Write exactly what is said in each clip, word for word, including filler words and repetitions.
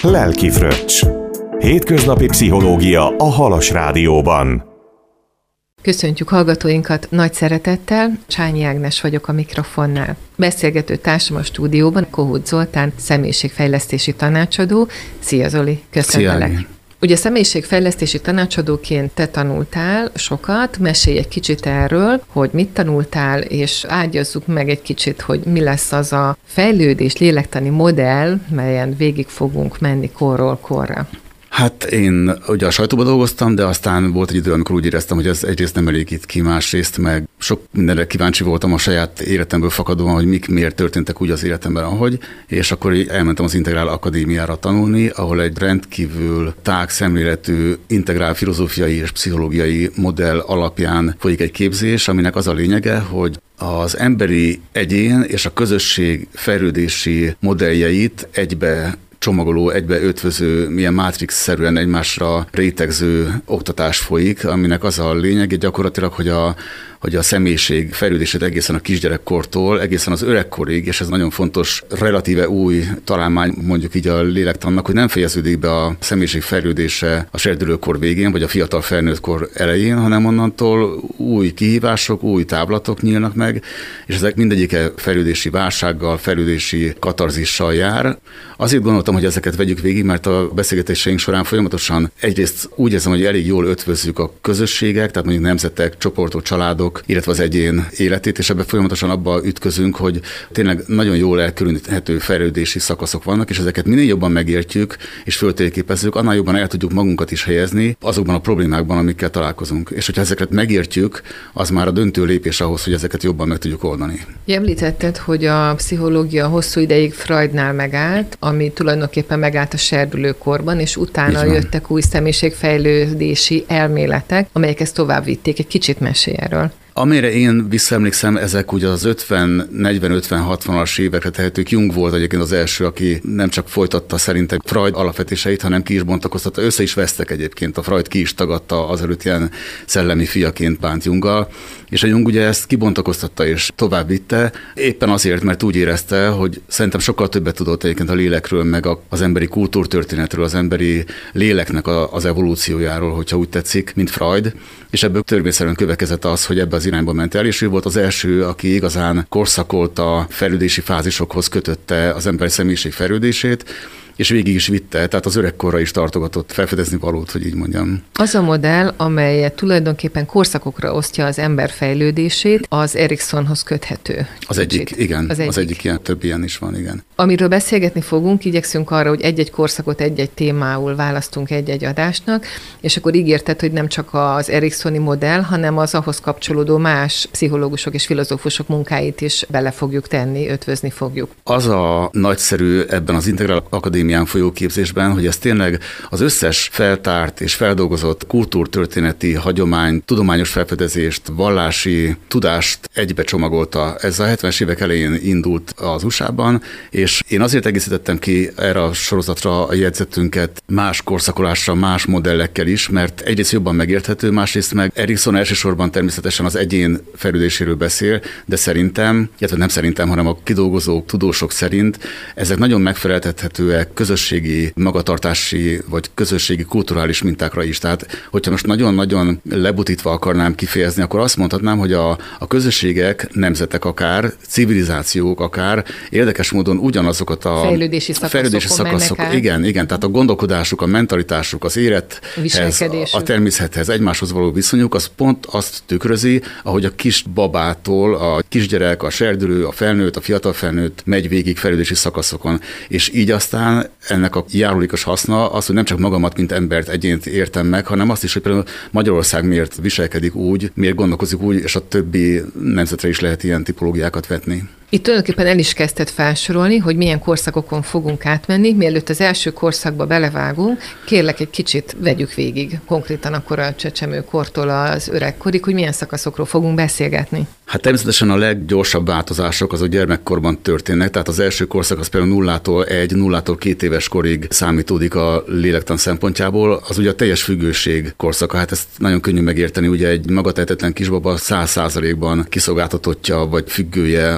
Lelki Fröccs. Hétköznapi pszichológia a Halas Rádióban. Köszöntjük hallgatóinkat nagy szeretettel, Csányi Ágnes vagyok a mikrofonnál. Beszélgető társam a stúdióban Kohut Zoltán, személyiségfejlesztési tanácsadó. Szia Zoli, köszöntelek. Ugye személyiségfejlesztési tanácsadóként te tanultál sokat, mesélj egy kicsit erről, hogy mit tanultál, és ágyazzuk meg egy kicsit, hogy mi lesz az a fejlődés, lélektani modell, melyen végig fogunk menni korról korra. Hát én ugye a sajtóban dolgoztam, de aztán volt egy idő, amikor úgy éreztem, hogy ez egyrészt nem elégít ki, másrészt meg sok mindenre kíváncsi voltam a saját életemből fakadóan, hogy mik miért történtek úgy az életemben, ahogy, és akkor elmentem az Integrál Akadémiára tanulni, ahol egy rendkívül tág szemléletű, integrál filozófiai és pszichológiai modell alapján folyik egy képzés, aminek az a lényege, hogy az emberi egyén és a közösség fejlődési modelljeit egybe csomagoló, egybe ötvöző, milyen mátrix-szerűen egymásra rétegző oktatás folyik, aminek az a lényeg gyakorlatilag, hogy a hogy a személyiség fejlődését egészen a kisgyerekkortól, egészen az öregkorig, és ez nagyon fontos, relatíve új találmány, mondjuk így a lélektannak, hogy nem fejeződik be a személyiség fejlődése a serdülőkor végén, vagy a fiatal felnőttkor elején, hanem onnantól új kihívások, új táblatok nyílnak meg, és ezek mindegyike fejlődési válsággal, fejlődési katarzissal jár. Azért gondoltam, hogy ezeket vegyük végig, mert a beszélgetéseink során folyamatosan egyrészt úgy érzem, hogy elég jól ötvözzük a közösségek, tehát mondjuk nemzetek, csoportok, családok, illetve az egyén életét, és ebben folyamatosan abba ütközünk, hogy tényleg nagyon jól elkülöníthető fejlődési szakaszok vannak, és ezeket minél jobban megértjük és föltérképezzük, annál jobban el tudjuk magunkat is helyezni azokban a problémákban, amikkel találkozunk. És hogyha ezeket megértjük, az már a döntő lépés ahhoz, hogy ezeket jobban meg tudjuk oldani. Említetted, hogy a pszichológia hosszú ideig Freudnál megállt, ami tulajdonképpen megállt a serdülőkorban, és utána jöttek új személyiségfejlődési elméletek, amelyek ezt tovább vitték. Egy kicsit mesélj erről. Amire én visszaemlékszem, ezek ugye az ötven, negyven, ötven, hatvanas évekre tehetők. Jung volt egyébként az első, aki nem csak folytatta szerintem Freud alapvetéseit, hanem ki is bontakoztatta, össze is vesztek egyébként. A Freud ki is tagadta, azelőtt ilyen szellemi fiaként bánt Junggal, és a Jung ugye ezt kibontakoztatta és tovább vitte, éppen azért, mert úgy érezte, hogy szerintem sokkal többet tudott egyébként a lélekről, meg az emberi kultúrtörténetről, az emberi léleknek az evolúciójáról, hogyha úgy tetszik, mint Freud, és ebből törvényszerűen következett az, hogy ebbe az irányba ment el, és ő volt az első, aki igazán korszakolta, fejlődési fázisokhoz kötötte az emberi személyiség fejlődését, és végig is vitte, tehát az öregkorra is tartogatott felfedezni valót, hogy így mondjam. Az a modell, amelyet tulajdonképpen korszakokra osztja az ember fejlődését, az Eriksonhoz köthető. Az egyik, igen, az egyik. az egyik ilyen, több ilyen is van, igen. Amiről beszélgetni fogunk, igyekszünk arra, hogy egy-egy korszakot egy-egy témául választunk egy-egy adásnak, és akkor ígérted, hogy nem csak az eriksoni modell, hanem az ahhoz kapcsolódó más pszichológusok és filozófusok munkáit is bele fogjuk tenni, ötvözni fogjuk. Az a nagyszerű ebben az Integrál Akadémián folyó képzésben, hogy ez tényleg az összes feltárt és feldolgozott kultúrtörténeti hagyomány, tudományos felfedezést, vallási tudást egybe csomagolta. Ez a hetvenes évek elején indult az u es á-ban, és én azért egészítettem ki erre a sorozatra a jegyzetünket más korszakolásra, más modellekkel is, mert egyrészt jobban megérthető, másrészt meg Erikson elsősorban természetesen az egyén fejlődéséről beszél, de szerintem, illetve nem szerintem, hanem a kidolgozók, tudósok szerint ezek nagyon megfeleltethetőek közösségi magatartási vagy közösségi kulturális mintákra is. Tehát, hogyha most nagyon-nagyon lebutítva akarnám kifejezni, akkor azt mondhatnám, hogy a, a közösségek, nemzetek akár, civilizációk akár érdekes módon ugyanazokat a fejlődési szakaszokon, fejlődési szakaszok, igen, igen, tehát a gondolkodásuk, a mentalitásuk, az élethez, a természethez, egymáshoz való viszonyuk, az pont azt tükrözi, ahogy a kis babától a kisgyerek, a serdülő, a felnőtt, a fiatal felnőtt megy végig fejlődési szakaszokon. És így aztán ennek a járulékos haszna az, hogy nem csak magamat, mint embert, egyént értem meg, hanem azt is, hogy például Magyarország miért viselkedik úgy, miért gondolkozik úgy, és a többi nemzetre is lehet ilyen tipológiákat vetni. Itt tulajdonképpen el is kezdted felsorolni, hogy milyen korszakokon fogunk átmenni. Mielőtt az első korszakba belevágunk, kérlek egy kicsit vegyük végig, konkrétan akkor a csecsemőkortól az öregkorig, hogy milyen szakaszokról fogunk beszélgetni. Hát természetesen a leggyorsabb változások azok gyermekkorban történnek, tehát az első korszak az például nullától egy, nullától két éves korig számítódik a lélektan szempontjából, az ugye a teljes függőség korszaka, hát ezt nagyon könnyű megérteni, ugye egy magatehetetlen kisbaba száz százalékban kiszolgáltatottja vagy függője a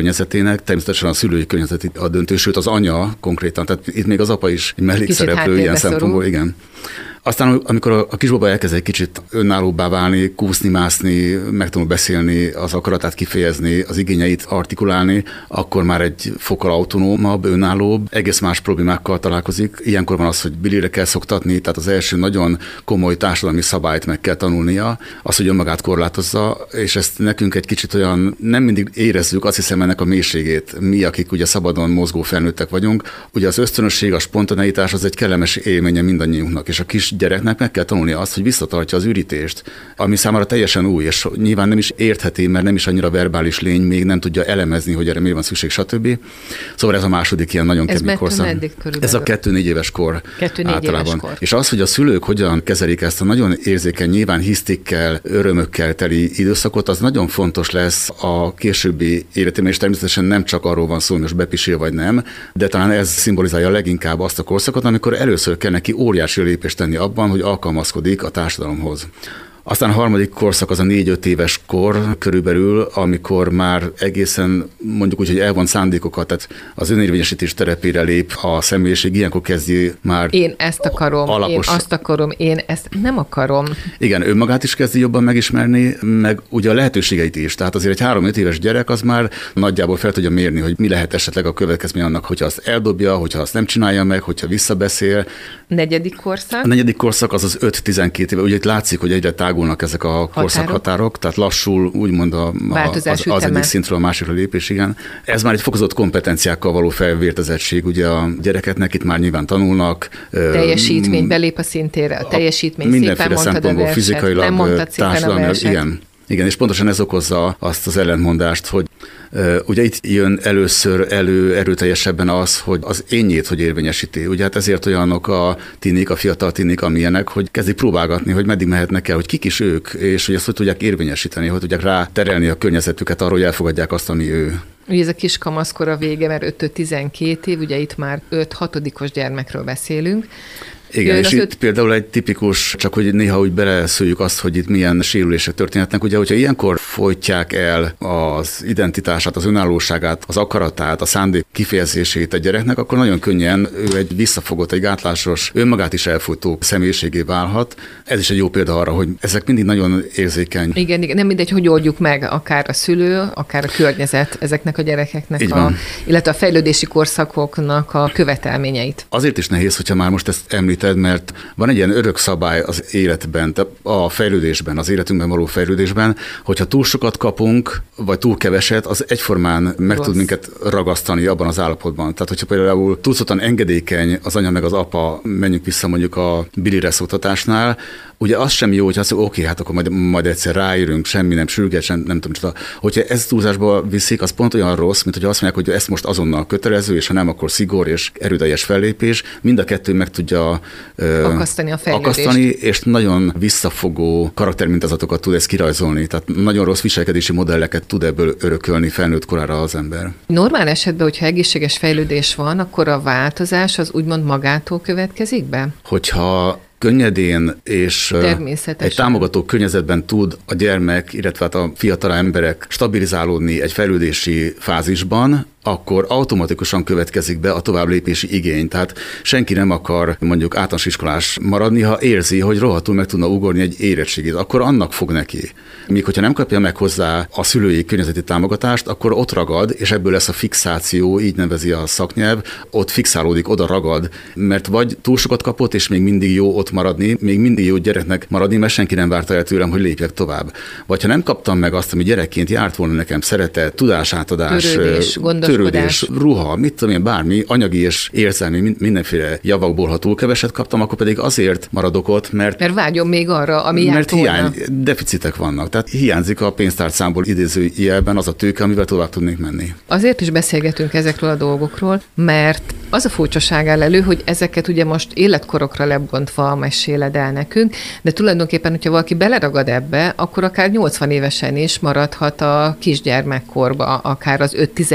környezetének, természetesen a szülői környezet a döntő, sőt az anya konkrétan, tehát itt még az apa is egy mellékszereplő ilyen szempontból, igen. Aztán, amikor a kisbaba elkezd egy kicsit önállóbbá válni, kúszni, mászni, megtanul beszélni, az akaratát kifejezni, az igényeit artikulálni, akkor már egy fokkal autonómabb, önállóbb, egész más problémákkal találkozik. Ilyenkor van az, hogy bilire kell szoktatni, tehát az első nagyon komoly társadalmi szabályt meg kell tanulnia, az, hogy önmagát korlátozza, és ezt nekünk egy kicsit olyan nem mindig érezzük, azt hiszem ennek a mélységét. Mi, akik ugye szabadon mozgó felnőttek vagyunk, ugye az ösztönösség, a spontaneitás az egy kellemes élménye mindannyiunknak, és a kis gyereknek meg kell tanulnia azt, hogy visszatartja az ürítést, ami számára teljesen új, és nyilván nem is értheti, mert nem is annyira verbális lény, még nem tudja elemezni, hogy erre miért van szükség, stb. Szóval ez a második ilyen nagyon kemény korszak. Ez a kettő-négy éves kor kettő-négy általában. Éves kor. És az, hogy a szülők hogyan kezelik ezt a nagyon érzékeny, nyilván hisztikkel, örömökkel teli időszakot, az nagyon fontos lesz a későbbi életében, és természetesen nem csak arról van szó, hogy most bepisil vagy nem, de talán ez szimbolizálja leginkább azt a korszakot, amikor először kell neki óriási lépést tenni abban, hogy alkalmazkodik a társadalomhoz. Aztán a harmadik korszak az a négy-öt éves kor körülbelül, amikor már egészen mondjuk úgy, hogy elvont szándékokat, tehát az önérvényesítés terepére lép a személyiség, ilyenkor kezdi már Én ezt akarom, alapos... én azt akarom, én ezt nem akarom. Igen, önmagát is kezdi jobban megismerni, meg ugye a lehetőségeit is. Tehát azért egy három-öt éves gyerek az már nagyjából fel tudja mérni, hogy mi lehet esetleg a következmény annak, hogyha azt eldobja, hogyha azt nem csinálja meg, hogyha visszabeszél. Negyedik korszak? A negyedik korszak az az öt-tizenkét éve. Ugye itt látszik, hogy egyre tágulnak ezek a korszakhatárok, tehát lassul úgymond a, a, az, az egyik szintről a másikra lépés, igen. Ez már egy fokozott kompetenciákkal való felvértezettség, ugye a gyerekeknek itt már nyilván tanulnak. Teljesítmény, belép a szintére, a teljesítmény, mindenféle szempontból, fizikailag, társadalmilag, igen. Igen, és pontosan ez okozza azt az ellentmondást, hogy uh, ugye itt jön először elő erőteljesebben az, hogy az énjét, hogy érvényesíti. Ugye hát ezért olyanok a tinik, a fiatal tinik, amilyenek, hogy kezdik próbálgatni, hogy meddig mehetnek el, hogy kik is ők, és hogy ezt hogy tudják érvényesíteni, hogy tudják rá terelni a környezetüket arról, hogy elfogadják azt, ami ő. Ugye ez a kis kamaszkor a vége, mert öt-tizenkét év, ugye itt már öt-hatodikos gyermekről beszélünk. Igen, és itt öt... például egy tipikus, csak hogy néha úgy beleszőjük azt, hogy itt milyen sérülések történhetnek. Ugye, hogyha ilyenkor folytják el az identitását, az önállóságát, az akaratát, a szándék kifejezését egy gyereknek, akkor nagyon könnyen ő egy visszafogott, egy gátlásos, önmagát is elfutó személyiségé válhat. Ez is egy jó példa arra, hogy ezek mindig nagyon érzékeny. Igen, igen, nem mindegy, hogy oldjuk meg, akár a szülő, akár a környezet ezeknek a gyerekeknek, a, illetve a fejlődési korszakoknak a követelményeit. Azért is nehéz, hogyha már most ezt említ, mert van egy ilyen örök szabály az életben, a fejlődésben, az életünkben való fejlődésben, hogyha túl sokat kapunk, vagy túl keveset, az egyformán meg Rossz. tud minket ragasztani abban az állapotban. Tehát, hogyha például túlszottan engedékeny az anya meg az apa, menjünk vissza mondjuk a bilire szoktatásnál, ugye az sem jó, hogy azt mondjuk, oké, hát akkor majd, majd egyszer ráírunk, semmi nem sürget, sem, nem tudom, csinálni. Hogyha ezt túlzásba viszik, az pont olyan rossz, mint hogy azt mondják, hogy ezt most azonnal kötelező, és ha nem, akkor szigor és erőteljes fellépés. Mind a kettő meg tudja ö, akasztani a fejlődést. Akasztani, és nagyon visszafogó karaktermintázatokat tud ezt kirajzolni. Tehát nagyon rossz viselkedési modelleket tud ebből örökölni felnőtt korára az ember. Normál esetben, hogyha egészséges fejlődés van, akkor a változás az úgymond magától következik be? Hogyha könnyedén és egy támogató környezetben tud a gyermek, illetve a fiatal emberek stabilizálódni egy fejlődési fázisban, akkor automatikusan következik be a továbblépési igény. Tehát senki nem akar mondjuk általános iskolás maradni, ha érzi, hogy rohadtul meg tudna ugorni egy érettségit, akkor annak fog neki. Míg hogyha nem kapja meg hozzá a szülői környezeti támogatást, akkor ott ragad, és ebből lesz a fixáció, így nevezi a szaknyelv, ott fixálódik, oda ragad, mert vagy túl sokat kapott, és még mindig jó ott maradni, még mindig jó gyereknek maradni, mert senki nem várta el tőlem, hogy lépjek tovább. Vagy ha nem kaptam meg azt, ami gyerekként járt volna nekem, szeretet, tudásátadás, törődés, törődés, ruha, mit tudom én, bármi, anyagi és érzelmi, mindenféle javakból, ha túl keveset kaptam, akkor pedig azért maradok ott, mert... Mert vágyom még arra, ami Mert hiány, deficitek vannak. Tehát hiányzik a pénztárcámból idézőjelben az a tőke, amivel tovább tudnék menni. Azért is beszélgetünk ezekről a dolgokról, mert az a furcsaság áll elő, hogy ezeket ugye most életkorokra lebontva meséled el nekünk, de tulajdonképpen, hogyha valaki beleragad ebbe, akkor akár nyolcvan évesen is maradhat a kisgyermekkorba, akár az öt-tizenkét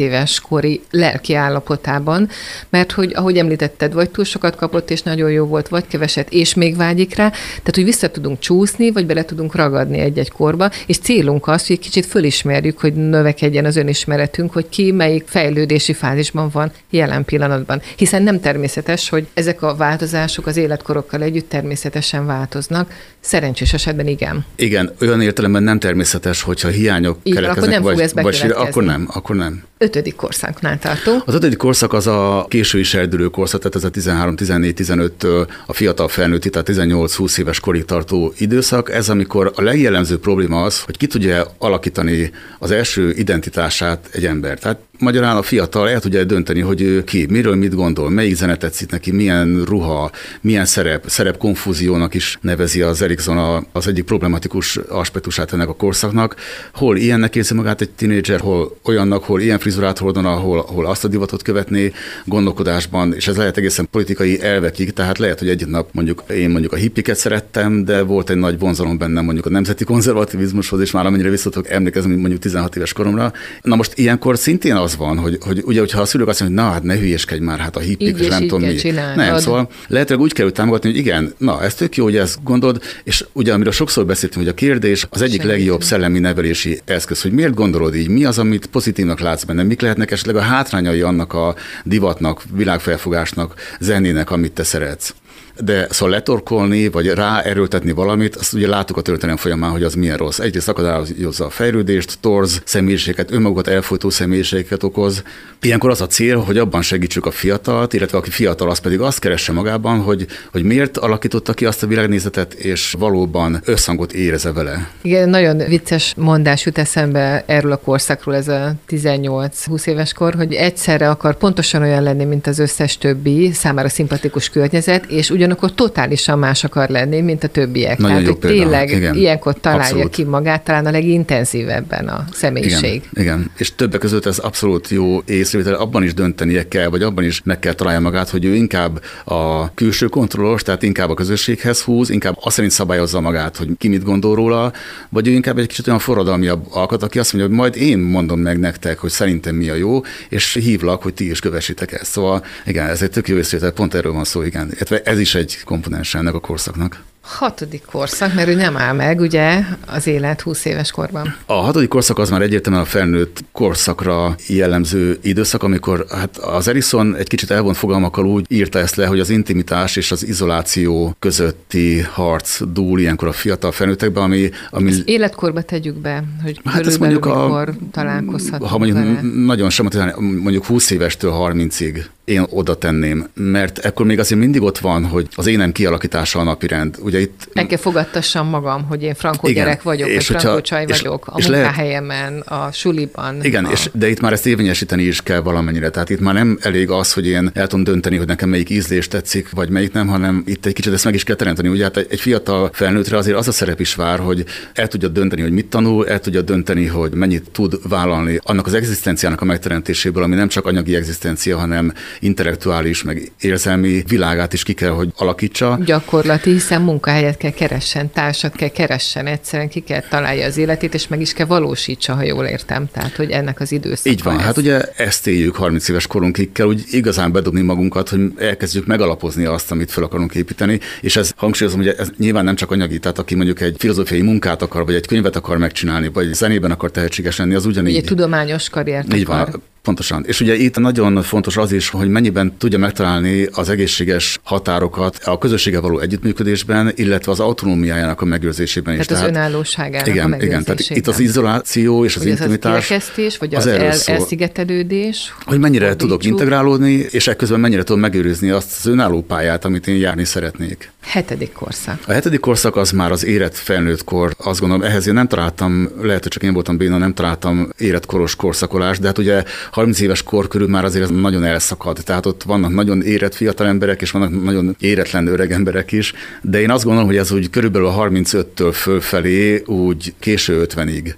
éves kori lelki állapotában, mert hogy, ahogy említetted, vagy túl sokat kapott, és nagyon jó volt, vagy keveset, és még vágyik rá, tehát, hogy vissza tudunk csúszni, vagy bele tudunk ragadni egy-egy korba, és célunk az, hogy kicsit fölismerjük, hogy növekedjen az önismeretünk, hogy ki melyik fejlődési fázisban van jelen pillanatban. Hiszen nem természetes, hogy ezek a változások az életkorokkal együtt természetesen változnak. Szerencsés esetben igen. Igen, olyan értelemben nem természetes, hogyha hiányok így, keletkeznek, akkor nem vagy, vagy akkor nem, akkor nem. Ötödik korszaknál tartunk. Az ötödik korszak az a késői serdülő korszak, tehát ez a tizenhárom, tizennégy, tizenöttől a fiatal felnőtti, tehát tizennyolc-húsz éves korig tartó időszak. Ez amikor a legjellemzőbb probléma az, hogy ki tudja alakítani az első identitását egy ember. Tehát magyarán a fiatal el tudja dönteni, hogy ő ki, miről mit gondol, melyik zene tetszik neki, milyen ruha, milyen szerep, szerepkonfúziónak is nevezi az Erikson az egyik problematikus aspektusát ennek a korszaknak. Hol ilyennek érzi magát egy tínédzser, hol olyannak, hol ilyen frizurát hordana, hol, hol azt a divatot követni gondolkodásban, és ez lehet egészen politikai elvekig, tehát lehet, hogy egy nap mondjuk én mondjuk a hippiket szerettem, de volt egy nagy vonzalom bennem mondjuk a nemzeti konzervativizmushoz, és már amennyire vissza tudok emlékezni, mondjuk tizenhat éves koromra. Na most ilyenkor szintén az van, hogy, hogy ugye, hogyha a szülők azt mondják, hogy na, hát ne hülyeskedj már, hát a hippik, és nem tudom mi. Csinálnod. Nem, szóval lehetőleg úgy kell támogatni, hogy igen, na, ez tök jó, hogy ezt gondolod, és ugye, amiről sokszor beszéltünk, hogy a kérdés az egyik Segítünk. legjobb szellemi nevelési eszköz, hogy miért gondolod így, mi az, amit pozitívnak látsz benne, mik lehetnek esetleg a hátrányai annak a divatnak, világfelfogásnak, zenének, amit te szeretsz. De szóval letorkolni, vagy ráerőltetni valamit, azt ugye láttuk a történelem folyamán, hogy az milyen rossz. Egyrészt akadályozza a fejlődést, torz személyiséget, önmagukat elfojtó személyiségeket okoz. Ilyenkor az a cél, hogy abban segítsük a fiatalt, illetve aki fiatal, az pedig azt keresse magában, hogy, hogy miért alakította ki azt a világnézetet, és valóban összhangot érez vele. Igen, nagyon vicces mondás jut eszembe erről a korszakról, ez a tizennyolc-húsz éves kor, hogy egyszerre akar pontosan olyan lenni, mint az összes többi, számára szimpatikus környezet, és ugyanakkor totálisan más akar lenni, mint a többiek. Nagyon Tehát, hogy példa. tényleg Igen. ilyenkor találja Abszolút. ki magát, talán a legintenzívebben a személyiség. Igen. Igen, és többek között ez abszolút jó észrevétel, abban is döntenie kell, vagy abban is meg kell találja magát, hogy ő inkább a külső kontrollos, tehát inkább a közösséghez húz, inkább azt szerint szabályozza magát, hogy ki mit gondol róla, vagy ő inkább egy kicsit olyan forradalmiabb alkat, aki azt mondja, hogy majd én mondom meg nektek, hogy szerintem mi a jó, és hívlak, hogy ti is kövessétek ezt. Szóval igen, ez egy tök jó észrevétel, pont erről van szó, igen. Ez is egy komponens ennek a korszaknak. Hatodik korszak, mert ő nem áll meg, ugye, az élet húsz éves korban. A hatodik korszak az már egyértelműen a felnőtt korszakra jellemző időszak, amikor hát az Erikson egy kicsit elvont fogalmakkal úgy írta ezt le, hogy az intimitás és az izoláció közötti harc dúl ilyenkor a fiatal felnőttekben, ami... ami az életkorba tegyük be, hogy hát körülbelül mondjuk mikor a, találkozhatunk ha mondjuk vele. nagyon sem, mondjuk húsz évestől harmincig én oda tenném, mert ekkor még azért mindig ott van, hogy az énem kialakítása a napirend. Ugye itt... El kell fogadtassam magam, hogy én frankó igen, gyerek vagyok, vagy frankó csaj és, vagyok, a és munkahelyemen, lehet, a suliban. Igen, a... és, de itt már ezt érvényesíteni is kell valamennyire. Tehát itt már nem elég az, hogy én el tudom dönteni, hogy nekem melyik ízlés tetszik, vagy melyik nem, hanem itt egy kicsit ezt meg is kell teremteni. Ugye hát egy fiatal felnőttre azért az a szerep is vár, hogy el tudja dönteni, hogy mit tanul, el tudja dönteni, hogy mennyit tud vállalni annak az egzisztenciának a megteremtéséből, ami nem csak anyagi egzisztencia, hanem intellektuális, meg érzelmi világát is ki kell, hogy alakítsa. Gyakorlati, hiszen munkahelyet kell keressen, társat kell keressen, egyszerűen ki kell találja az életét, és meg is kell valósítsa, ha jól értem. Tehát, hogy ennek az időszaka. Így van, ez. Hát ugye ezt éljük harminc éves korunkig, kell úgy igazán bedobni magunkat, hogy elkezdjük megalapozni azt, amit fel akarunk építeni, és ez hangsúlyozom, hogy ez nyilván nem csak anyagi, tehát aki mondjuk egy filozófiai munkát akar, vagy egy könyvet akar megcsinálni, vagy zenében akar tehetséges lenni, az ugyanígy. Ugye tudományos karriert így akar. Van. Pontosan. És ugye itt nagyon fontos az is, hogy mennyiben tudja megtalálni az egészséges határokat a közösséggel való együttműködésben, illetve az autonómiájának a megőrzésében tehát is. Tehát az önállóságának igen, a megőrzésében. Igen, tehát itt az izoláció és az vagy intimitás. Az az kirekesztés, vagy az, az el, elszigetelődés. Hogy mennyire fordítsuk. Tudok integrálódni, és ekközben mennyire tudom megőrizni azt az önálló pályát, amit én járni szeretnék. Hetedik korszak. A hetedik korszak az már az érett felnőttkor. Azt gondolom, ehhez én nem találtam, lehet, hogy csak én voltam béna, nem találtam érettkoros korszakolást, de hát ugye harminc éves kor körül már azért ez nagyon elszakad. Tehát ott vannak nagyon érett fiatal emberek, és vannak nagyon éretlen öreg emberek is. De én azt gondolom, hogy ez úgy körülbelül a harmincöttől fölfelé úgy késő ötvenig.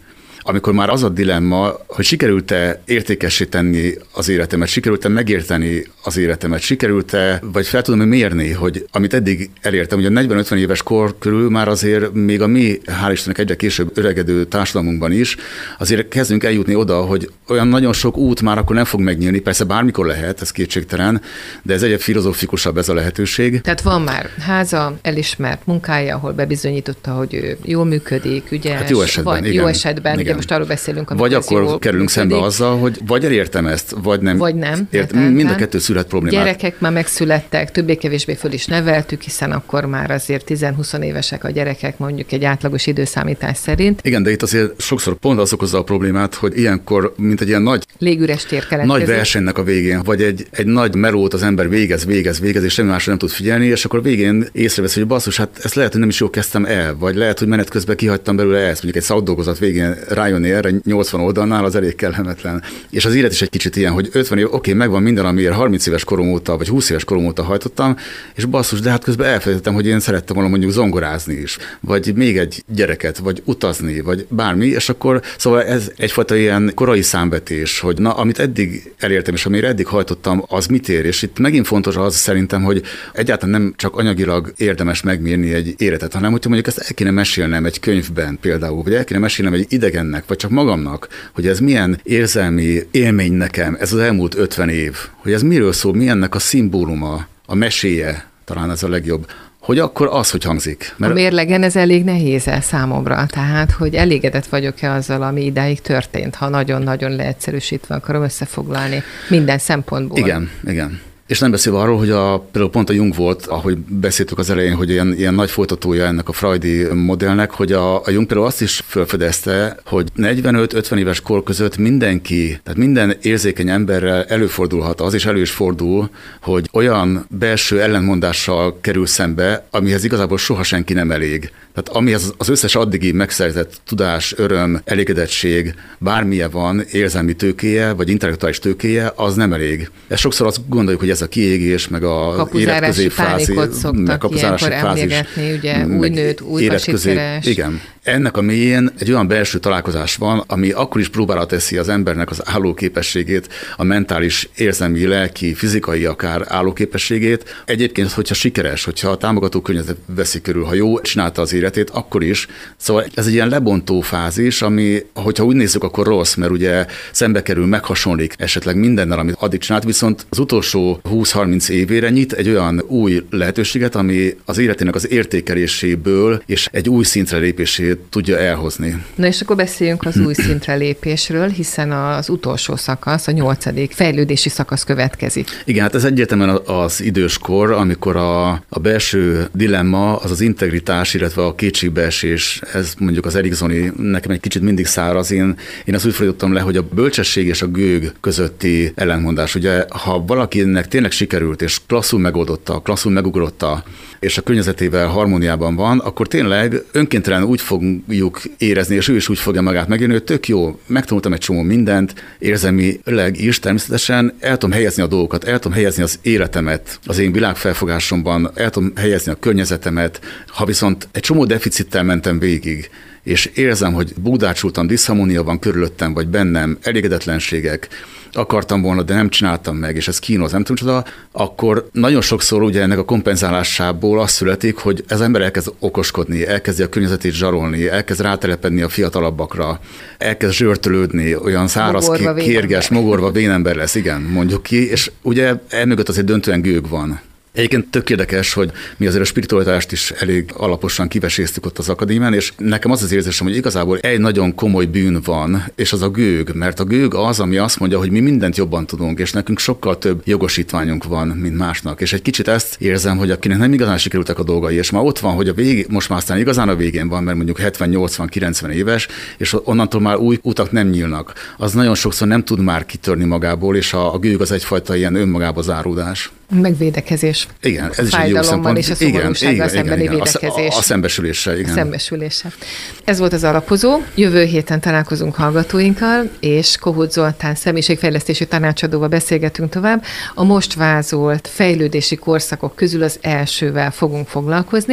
amikor már az a dilemma, hogy sikerült-e értékessé tenni az életemet, sikerült-e megérteni az életemet, sikerült-e, vagy fel tudom mérni, hogy amit eddig elértem, ugye a negyven-ötven éves kor körül már azért még a mi, hál' Istennek egyre később öregedő társadalmunkban is, azért kezdünk eljutni oda, hogy olyan nagyon sok út már akkor nem fog megnyílni, persze bármikor lehet, ez kétségtelen, de ez egyre filozófikusabb ez a lehetőség. Tehát van már háza, elismert munkája, ahol bebizonyította, hogy ő jól működik, ügyes. Hát jó esetben, vagy, igen. Jó esetben, igen. ugye most arról beszélünk, vagy akkor kerülünk működik. Szembe azzal, hogy vagy elértem ezt, vagy nem. Vagy nem. Ért, mind a kettő szülhet problémát. Gyerekek már megszülettek, többé-kevésbé föl is neveltük, hiszen akkor már azért tíz-húsz évesek a gyerekek, mondjuk egy átlagos időszámítás szerint. Igen, de itt azért sokszor pont az okozza a problémát, hogy ilyenkor, mint egy ilyen nagy légüres tér keletkezik. Nagy versenynek a végén, vagy egy, egy nagy melót az ember végez, végez, végez, és semmi másra nem tud figyelni, és akkor végén észrevesz, hogy basszus, hát ezt lehet, hogy nem is jól kezdtem el, vagy lehet, hogy menet közben kihagytam belőle ezt, mondjuk egy szakdolgozat végén rájönni erre nyolcvan oldalnál, az elég kellemetlen. És az élet is egy kicsit ilyen, hogy ötven év, oké, megvan minden, amiért harminc éves korom óta, vagy húsz éves korom óta hajtottam, és basszus, de hát közben elfelejtettem, hogy én szerettem volna mondjuk zongorázni is, vagy még egy gyereket, vagy utazni, vagy bármi, és akkor szóval ez egyfajta ilyen korai számvetés, hogy na, amit eddig elértem, és amire eddig hajtottam, az mit ér, és itt megint fontos az szerintem, hogy egyáltalán nem csak anyagilag érdemes megmérni egy életet, hanem hogyha mondjuk ezt el kéne mesélnem egy könyvben például, vagy el kéne mesélnem egy idegennek, vagy csak magamnak, hogy ez milyen érzelmi élmény nekem, ez az elmúlt ötven év, hogy ez miről szól, milyennek a szimbóluma, a meséje, talán ez a legjobb, hogy akkor az, hogy hangzik. Mert a mérlegen ez elég nehéz el számomra, tehát, hogy elégedett vagyok-e azzal, ami idáig történt, ha nagyon-nagyon leegyszerűsítve akarom összefoglalni minden szempontból. Igen, igen. És nem beszélve arról, hogy a, például pont a Jung volt, ahogy beszéltük az elején, hogy ilyen, ilyen nagy folytatója ennek a freudi modellnek, hogy a, a Jung például azt is felfedezte, hogy negyvenöt-ötven éves kor között mindenki, tehát minden érzékeny emberrel előfordulhat, az is elő is fordul, hogy olyan belső ellentmondással kerül szembe, amihez igazából soha senki nem elég. Tehát amihez az összes addigi megszerzett tudás, öröm, elégedettség, bármilyen van, érzelmi tőkéje, vagy intellektuális tőkéje, az nem elég. Ezt sokszor azt gondoljuk, hogy ez a kiégés, meg a életközépfázis, meg kapuzárási fázis, ugye, új nőt, új sikeres. Igen. Ennek a mélyén egy olyan belső találkozás van, ami akkor is próbára teszi az embernek az állóképességét, a mentális, érzelmi, lelki, fizikai akár állóképességét. Egyébként, hogyha sikeres, hogyha a támogató környezet veszi körül, ha jó csinálta az életét, akkor is. Szóval ez egy ilyen lebontó fázis, ami, hogyha úgy nézzük, akkor rossz, mert ugye szembe kerül, meghasonlik esetleg mindennel, amit addig csinált, viszont az utolsó húsz-harminc évére nyit egy olyan új lehetőséget, ami az életének az értékeléséből és egy új szintre lépését tudja elhozni. Na és akkor beszéljünk az új szintre lépésről, hiszen az utolsó szakasz, a nyolcadik fejlődési szakasz következik. Igen, hát ez egyértelműen az időskor, amikor a, a belső dilemma, az az integritás, illetve a kétségbeesés, ez mondjuk az Eriksoni, nekem egy kicsit mindig száraz. Én, én azt úgy fordítottam le, hogy a bölcsesség és a gőg közötti ellentmondás. Ugye, ha valakinek tényleg sikerült, és klasszul megoldotta, klasszul megugrotta, és a környezetével harmóniában van, akkor tényleg önkéntelen úgy fogjuk érezni, és ő is úgy fogja magát megélni, hogy tök jó, megtanultam egy csomó mindent, érzelmileg is természetesen, el tudom helyezni a dolgokat, el tudom helyezni az életemet, az én világfelfogásomban, el tudom helyezni a környezetemet, ha viszont egy csomó deficittel mentem végig, és érzem, hogy búdácsultam, diszharmónia van körülöttem, vagy bennem, elégedetlenségek, akartam volna, de nem csináltam meg, és ez kínos, nem tudom csoda, akkor nagyon sokszor ugye ennek a kompenzálásából az születik, hogy az ember elkezd okoskodni, elkezdi a környezetét zsarolni, elkezd rátelepedni a fiatalabbakra, elkezd zsörtölődni, olyan száraz, mogorva, kérges, mogorva vénember lesz, igen, mondjuk ki, és ugye emögött azért döntően gőg van. Egyébként tök érdekes, hogy mi azért a spiritualitást is elég alaposan kiveséztük ott az akadémián, és nekem az az érzésem, hogy igazából egy nagyon komoly bűn van, és az a gőg, mert a gőg az, ami azt mondja, hogy mi mindent jobban tudunk, és nekünk sokkal több jogosítványunk van, mint másnak. És egy kicsit ezt érzem, hogy akinek nem igazán sikerültek a dolgai, és már ott van, hogy a végén, most már aztán igazán a végén van, mert mondjuk hetven, nyolcvan, kilencven éves, és onnantól már új utak nem nyílnak. Az nagyon sokszor nem tud már kitörni magából, és a, a gőg az egyfajta ilyen önmagába záródás. Megvédekezés. Igen, ez is egy jó szempont. És a szomorúsággal szembeni igen, védekezés. A, a szembesüléssel, igen. A szembesüléssel. Ez volt az alapozó. Jövő héten találkozunk hallgatóinkkal, és Kohut Zoltán személyiségfejlesztési tanácsadóval beszélgetünk tovább. A most vázolt fejlődési korszakok közül az elsővel fogunk foglalkozni.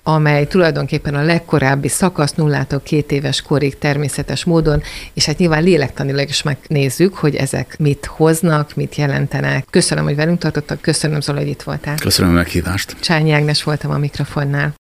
amely tulajdonképpen a legkorábbi szakasz nullától két éves korig természetes módon, és hát nyilván lélektanilag is megnézzük, hogy ezek mit hoznak, mit jelentenek. Köszönöm, hogy velünk tartottak, köszönöm, Zoli, hogy itt voltál. Köszönöm a meghívást. Csányi Ágnes voltam a mikrofonnál.